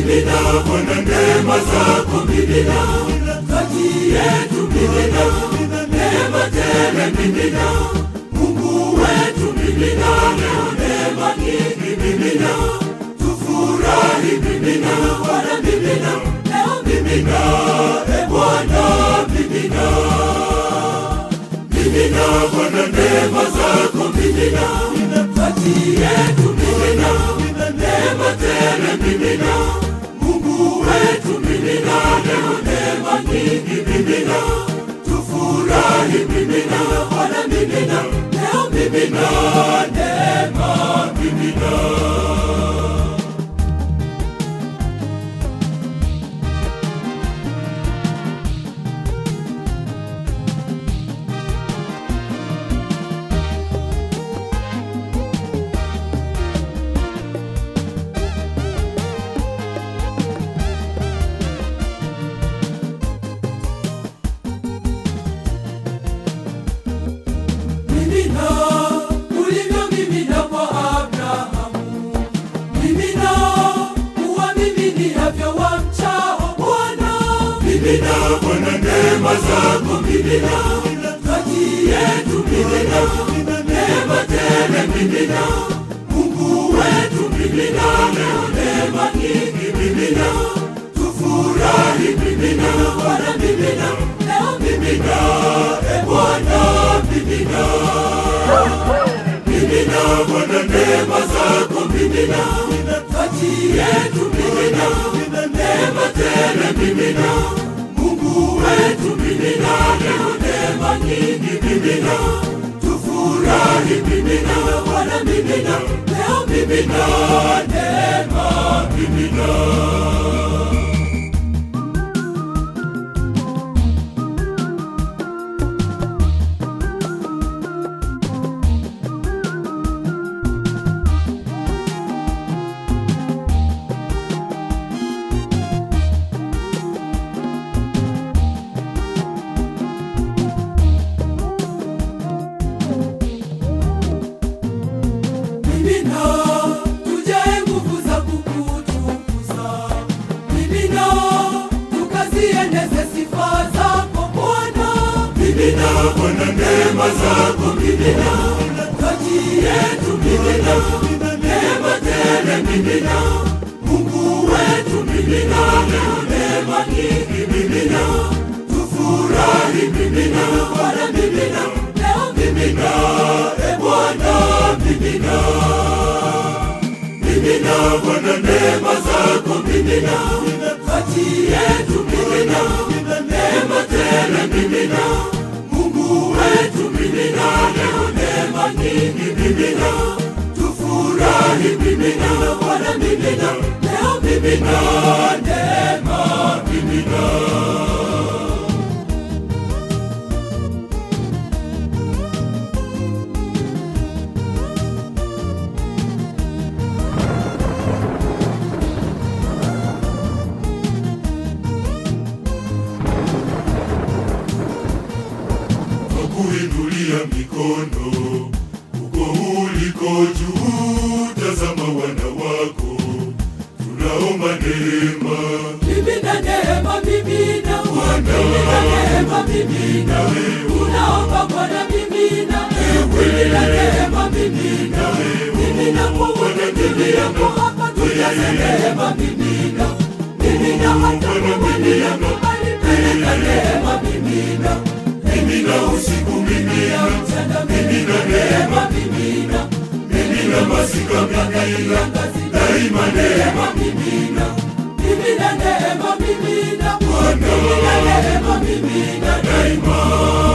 mimina Bwana neema zako mimina kati yetu mimina neema tele mimina Mungu wetu mimina leo neema nyingi mimina tufurahi mimina Bwana mimina leo mimina Bwana mimina mimina Bwana neema zako mimina kati yetu mimina neema tele mimina Mungu wetu mimina leo neema nyingi mimina tufurahi mimina Bwana mimina leo mimina neema mimina mimina Bwana neema zako mimina kati yetu mimina neema tele mimina Mungu wetu mimina leo neema nyingi mimina tufurahi mimina Bwana mimina leo mimina Bwana mimina mimina Bwana neema zako mimina kati yetu mimina neema tele mimina Mungu wetu mimina leo neema nyingi mimina tufurahi mimina Bwana mimina leo mimina neema mimina mimina Bwana neema zako mimina kati yetu mimina neema tele mimina Mungu wetu mimina leo neema nyingi mimina tufurahi mimina Bwana mimina leo mimina Bwana mimina mimina Bwana neema zako mimina kati yetu mimina neema tele mimina Mungu wetu mimina leo neema nyingi mimina tufurahi mimina Bwana mimina leo mimina neema mimina kuinulia mikono uko uliko juu tazama wana wako tunaomba neema mimina neema mimina mimina neema mimina tunaomba Bwana mimina mimina neema mimina mimina kwa Bwana mimina hapa tujaze neema mimina mimina hata mimina peleka neema mimina mimina usiku mimina mimina neema mimina mimina masika mimina daima neema mimina mimina neema mimina Bwana mimina neema mimina daima